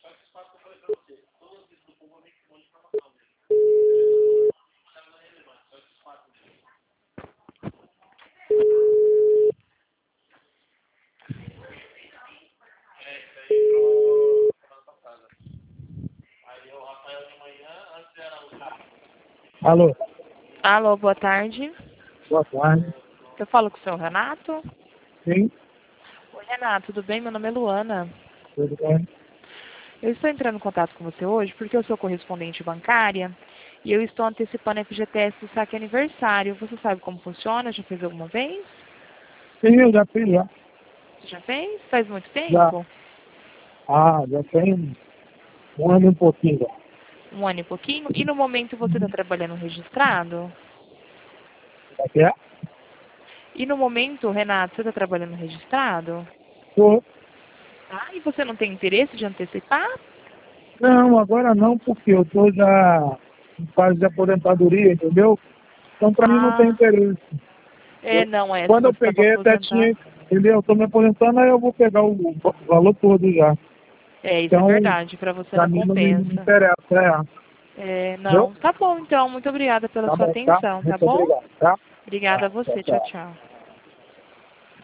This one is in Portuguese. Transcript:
Alô, Alô, boa tarde. boa tarde. Eu falo com o senhor Renato? Sim, Oi, Renato, tudo bem? Meu nome é Luana. tudo bem? Eu estou entrando em contato com você hoje porque eu sou correspondente bancária e eu estou antecipando FGTS do saque aniversário. Você sabe como funciona? Já fez alguma vez? Sim, eu já fiz, já. Você já fez? Faz muito Já. tempo? Já tem um ano e um pouquinho. Já. Um ano e pouquinho? E no momento você está trabalhando registrado? Como é que é? E no momento, Renato, você está trabalhando registrado? Tô. Ah, e você não tem interesse de antecipar? Não, agora não, porque eu tô já em fase de aposentadoria, entendeu? Então, para mim, não tem Ah, interesse. não é. Se Quando eu você está para peguei, até tinha, aposentar. entendeu? Eu tô me aposentando, aí eu vou pegar o valor todo já. Isso é Então, verdade. Para você para não mim, não me compensa. interessa, Entendeu? Não. Tá bom, então. Muito obrigada pela Tá sua bom, tá? atenção, tá Muito bom? obrigado, tá? Obrigada a Tá, tchau, você. Tchau, tchau. tchau.